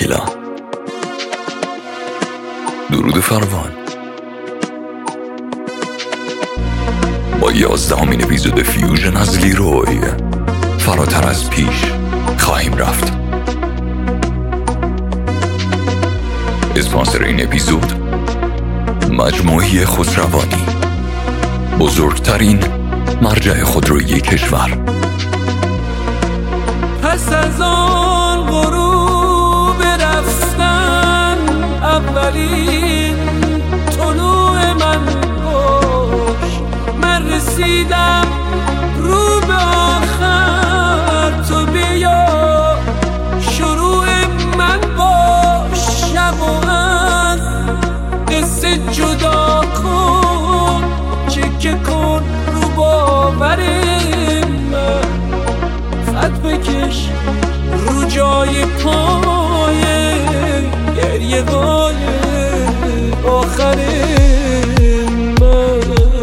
تکیلا. درود فروان. با 11مین اپیزود فیوژن از لیروی فراتر از پیش خواهیم رفت. اسپانسر این اپیزود مجموعه خودروانی، بزرگترین مرجع خودرویی کشور. پس از آن غروب رفتن اولین طلوع من باش، من رسیدم رو به آخر، تو بیا شروع من باش. شب و از قصه جدا کن، چکه کن رو باور من، خط بکش رو جای پای گریه های آخر من.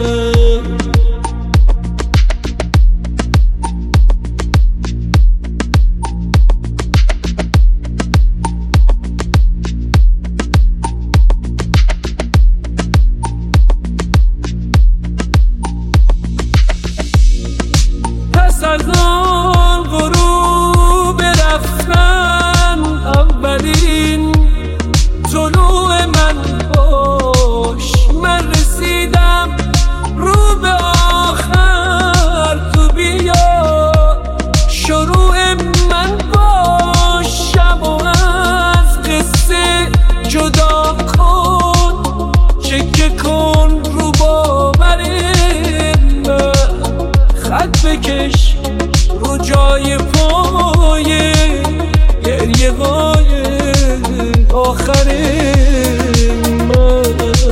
پس از آن غروب رفتن اولین طلوع من باش، من رسیدم رو به آخر، تو بیا شروع من باش. شب و از قصه جدا کن، چکه کن رو باور من، خط بکش رو جای پای گریه های آخر من.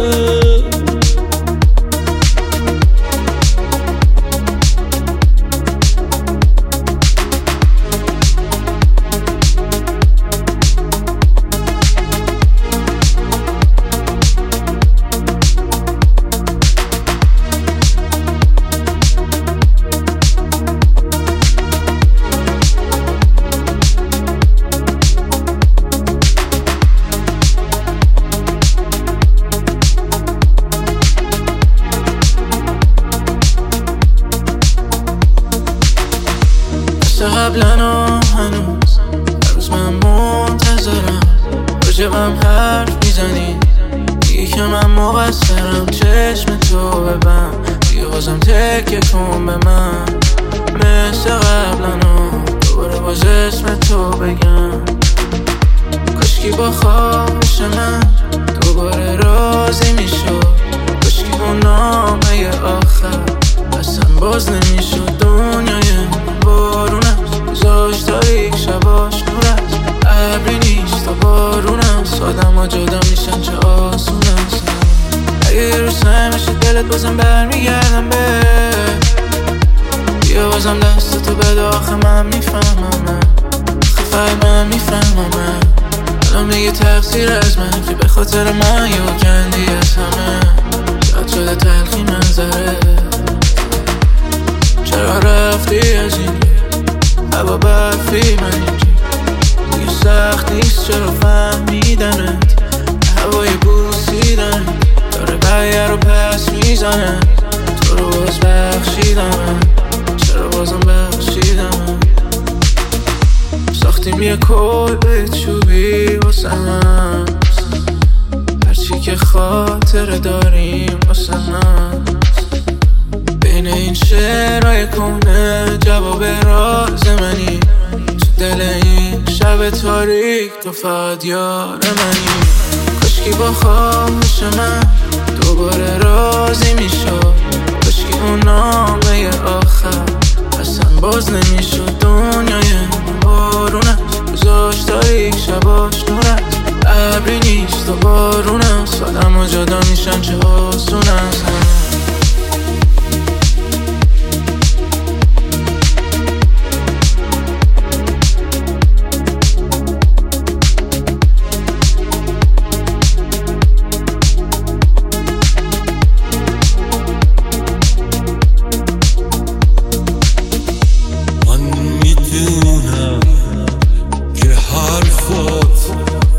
قبلا هنوز هر روز من منتظرم، راجبم حرف میزنی، دیگه که من مقصرم. چشم تو ببن، دیگه بازم تکیه کن به من، مثل قبلا دوباره باز اسم تو بگم. کاشکی با خوابش من دوباره راضی میشد، کاشکی اون نامه آخر اصلا باز نمیشد. دنیای بارون است، گذاشت تاریک شباش نور است، ابری نیست تا بارون است، آدم ها جدا میشن چه آسون است. اگه روز نمیشه دلت بازم برمیگردم به، بیا بازم دستتو بده، آخه من میفهمم، آخه فقط من میفهمم. الان میگه تقصیر از من که به خاطر من یه کندی از همه، شاید شده تلخی منظره. چرا رفتی از این هوا برفی، من اینجا دیگه سخت نیست چرا فهمیدنت، هوای بوسیدن داره بقیه رو پس میزنه. تو رو باز بخشیدم، چرا بازم بخشیدم. ساختیم یه کلبه چوبی واسه من، هرچی که خاطره داریم واسه من. بین این شعرهای کنه جواب راز منی، تو دل این شب تاریک تو فقط یار منی. کاشکی با خواهش من دوباره راضی میشد، کاشکی اون نامه آخر اصلا باز نمیشد. دنیای بارون است، گذاشت تاریک شباش نور است، ابری نیست و بارون است، آدم ها جدا میشن چه آسون است. میدونم که حرفات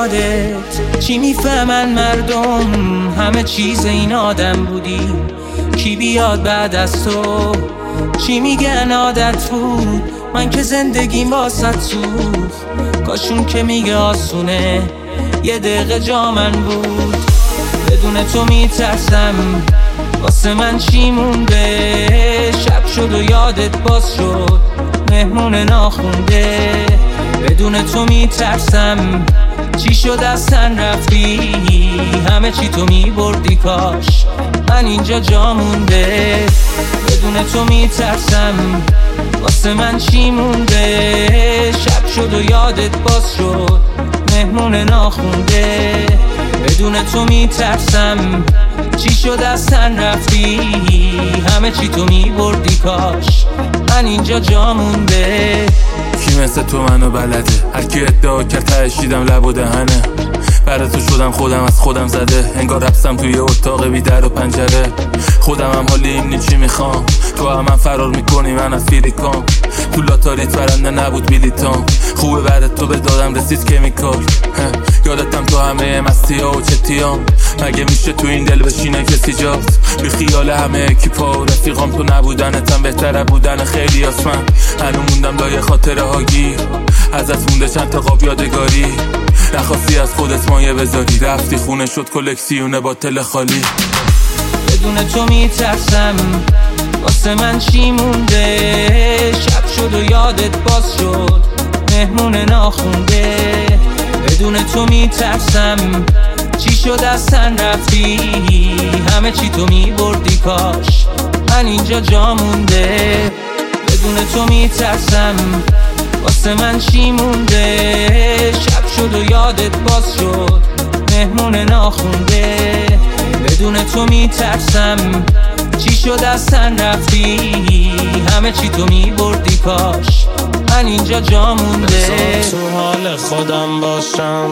یادت چی میفهمن مردم همه چیز این آدم بودی کی بیاد بعد از تو چی میگن عادت بود من که زندگیم واسط سوخت کاشون که میگه آسونه یه دقیقه جا من بود بدون تو میترسم واسه من چی مونده شب شد و یادت باز شد مهمون ناخونده بدون تو میترسم چی شد از تن رفتی همه چی تو میبردی کاش من اینجا جا مونده بدون تو میترسم واسه من چی مونده شب شد و یادت باز شد مهمون ناخونده بدون تو میترسم چی شد از تن رفتی همه چی تو میبردی کاش من اینجا جا مونده کی مثل تو منو بلده هر کی ادعا کرد تشیدم لب و دهنه برای تو شدم خودم از خودم زده انگار رفتم توی اتاق بی در و پنجره خودم هم حالی اینی چی میخوام تو هم فرار میکنی من از فیلیکام تو لاتاریت برنده نبود بیلیتام خوبه بعد تو به دادم رسید کمیکال یادتم تو همه مستی ها و چتیام مگه میشه تو این دل بشینه کسی جاست بی خیال همه اکیپا و رفیقام تو نبودنتم بهتره بودن خیلی آسمن هنو موندم لای خاطره ها گیر ازت مونده چند تا قاب یادگاری نخواستی از خودت مایه بذاری رفتی خونه شد کلکسیونه با تل خالی بدون تو میترسم واسه من چی مونده شب شد و یادت باز شد مهمون ناخونده بدون تو میترسم چی شد از تن رفتی همه چی تو میبردی کاش من اینجا جا مونده بدون تو میترسم واسه من چی مونده شب شد و یادت باز شد مهمون ناخونده بدون تو میترسم چی شد از تن رفتی همه چی تو میبردی کاش من اینجا جا مونده تو حال خودم باشم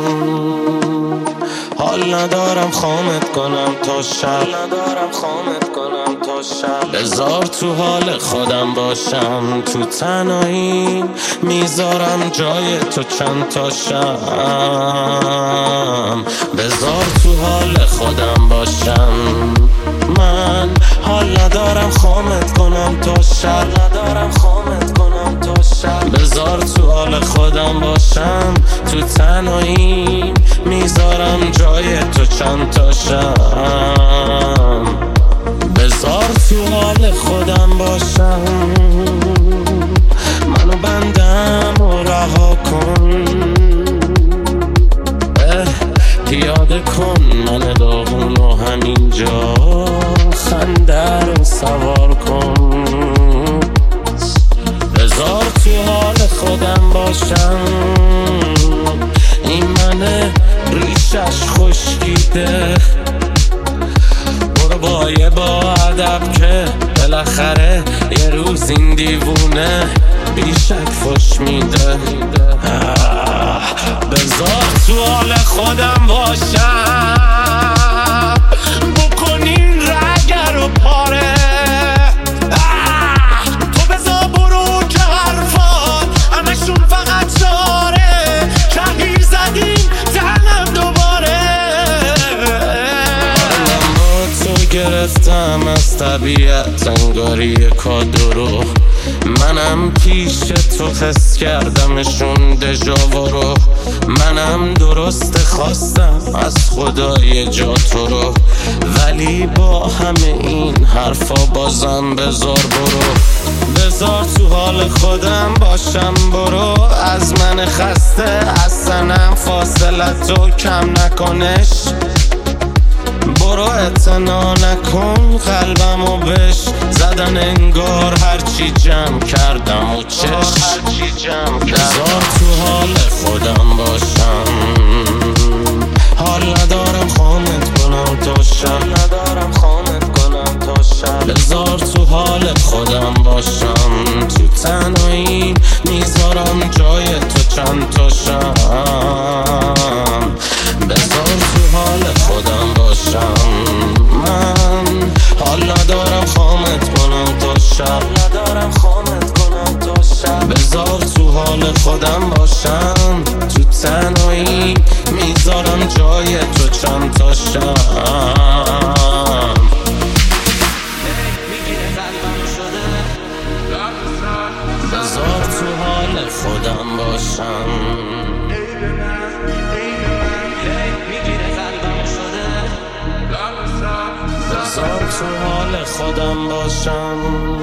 حال ندارم خامت کنم تا شب بذار تو حال خودم باشم تو تنهایی میذارم جای تو چند تا شم بذار تو حال خودم باشم من حال ندارم خامت کنم تا شب بذار تو حال خودم باشم تو تنهایی میذارم جای تو چند تا شم بذار تو حال خودم باشم منو بندم و رها کن پیاده کن من داغون و همینجا خنده رو سوار کن بذار تو حال خودم باشم این منه ریشش خشکیده برو با ادب که بالاخره یه روز این دیوونه بیشک فش میده بذار تو حال خودم باشم بکنین رگر و پاره تو بذار برو که حرفات همشون فقط چاره تغییر زدیم تنم دوباره من با تو گرفتم از طبیعت انگاری کادو رو منم پیش تو حس کردمشون دژاوا رو منم درست خواستم از خدای جا تو رو ولی با همه این حرفا بازم بذار برو بذار تو حال خودم باشم برو از من خسته از سنم فاصلتو کم نکنش برو اعتنا نکن قلبمو بش زدن انگار هرچی جمع کردم و بذار تو حال خودم باشم حال ندارم خامت کنم تا شب بذار تو حال خودم باشم تو تنهایی میذارم جای تو چند تا شم بذار تو حال خودم باشم من حال ندارم خامت کنم تا شب بذار تو حال خودم باشم. تو تنهایی میذارم جای تو چند تا شم. بذار تو حال خودم باشم. بذار تو حال خودم باشم.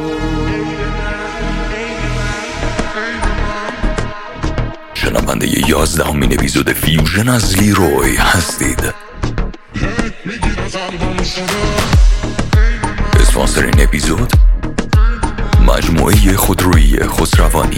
شنونده 11مین اپیزود فیوژن از لیروی هستید. اسپانسر این اپیزود مجموعه خودرویی خسروانی.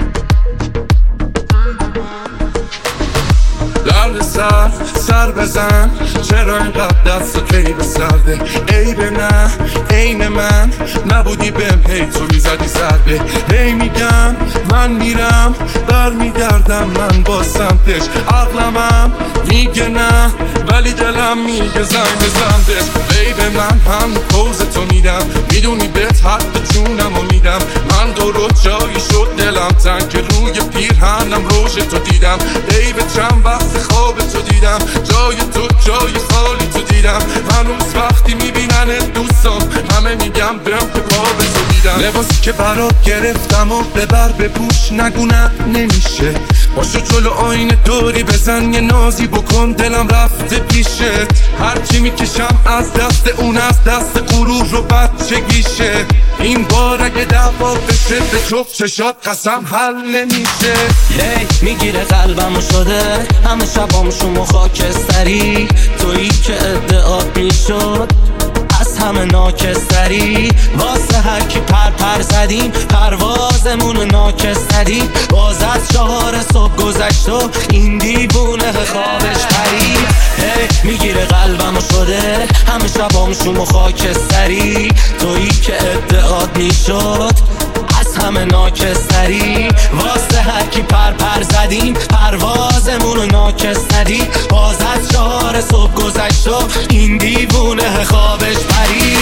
لرد سر بزن، چرا اینقدر دست کی به سرده؟ عیب نه عین من نبودی بهم، هی تو میزدی ضربه. هی میگم من میرم برمیگردم من با سمتش. عقلمم میگه نه ولی دلم میگه زنگ بزندش. عیب من هم پوز تو میدم، میدونی بهت حق جونم و میدم. من درست جایی شد دلم تنگ که روی پیرهنم روش تو دیدم. عیب چند وقت خواب تو دیدم، جای تو جای خالی تو دیدم. هنوز وقتی میبینن دوستان همه میگم برم که پا به تو دیدم. لباسی که برات گرفتم و ببر به پوش نگونم نمیشه. باشو جلو آینه دوری بزن یه نازی بکن دلم رفته پیشت. هرچی میکشم از دست اون از دست غرور و بچگیشه. این بار اگه دعوا بشه به جفت چشات قسم حل نمیشه. میگیره قلبم شده همه شبامشون خاکستری. تویی که ادعات میشد از همه ناکستری. واسه هر کی پر زدیم پروازمون ناکستری. باز از 4 صبح گذشت و این دیوونه خوابش پری. میگیره قلبم شده همه شبامشون خاکستری. تویی که ادعات میشد از همه ناکستری. واسه هر کی پر زدیم پروازمون ناکستری. باز از 4 صبح گذشت و این دیوونه خوابش پری.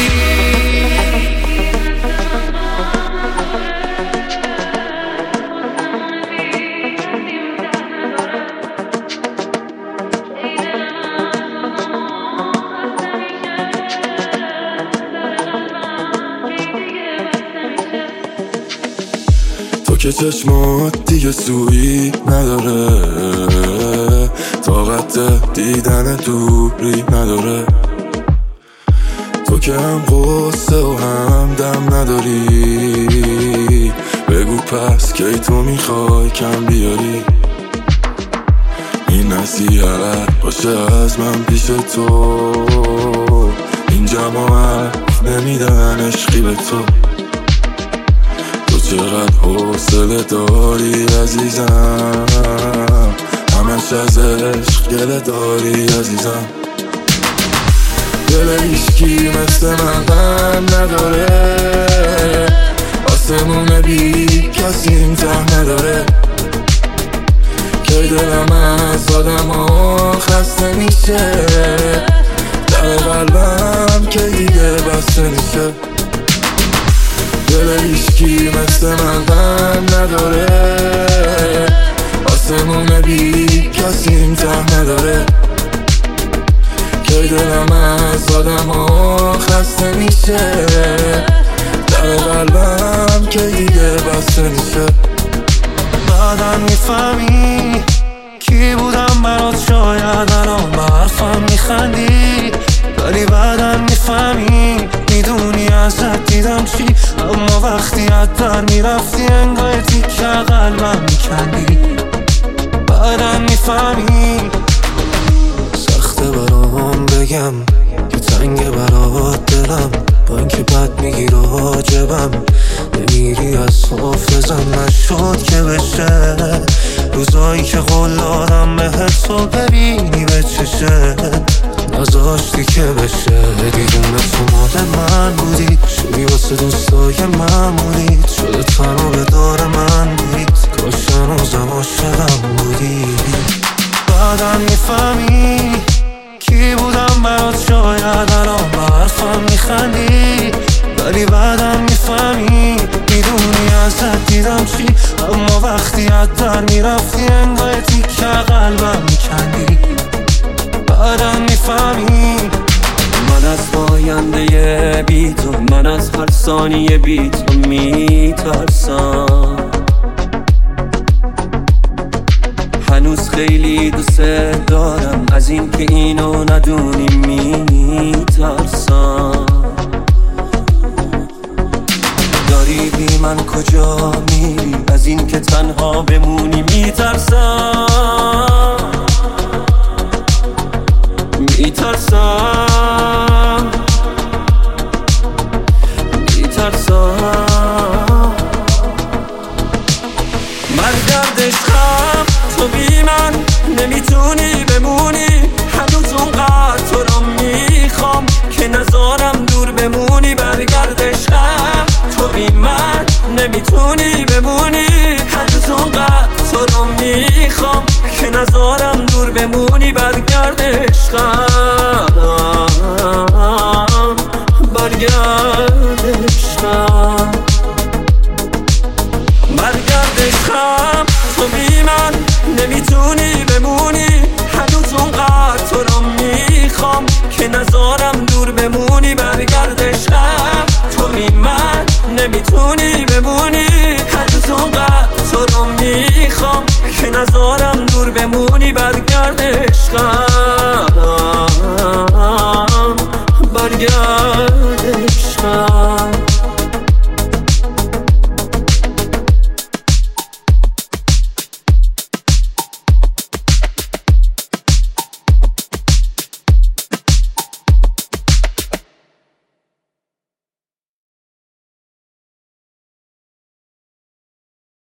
که چشمات دیگه سویی نداره، طاقت دیدن دوری نداره. تو که هم قصه و هم دم نداری، بگو پس کی تو میخوای کم بیاری. این نصیحت باشه از من پیش تو، این جماعت نمیدن عشقی به تو. چقدر حوصله داری عزیزم، همش از عشق گله داری عزیزم. دل هیچکی مثل من نداره، آسمون بی کسی این ته نداره. که دلم از آدم ها خسته میشه، در قلبم که دیگه بسته میشه. دل هیچکی مثل من نداره، آسمون بی کسی این ته نداره. که دلم از آدم ها خسته میشه، در قلبم که دیگه بسته میشه. بعدم میفهمی کی بودم برات، شاید الان به حرفم میخندی. ولی بعدم میفهمی میدونی ازت دیدم چی، اما وقتی از در میرفتی انگاه تیکه قلبم میکندی. بعدم میفهمی سخته برام بگم که تنگ برات دلم، با اینکه بد میگیره حاجبم. نمیری از حافظم نشد که بشه، روزایی که قول دادم بهت تو ببینی به چشه. نذاشتی که بشه دیدونه تو مال من بودی، شدی واسه دوستای معمولی. شده تنها به دار من بودی، کاش هنوزم عاشقم بودی. بعدم میفهمی کی بودم برات، شاید الان به حرفم میخندی. ولی بعدم میفهمی میدونی ازت دیدم چی، اما وقتی باید در میرفتی انگاه تیکه قلبم میکندی بعدم میفهمی من از آینده بی تو، من از هر ثانیه بی تو میترسم. هنوز خیلی دوست دارم از این که اینو ندونی میترسم. داری بی من کجا میری از این که تنها بمونی میترسم.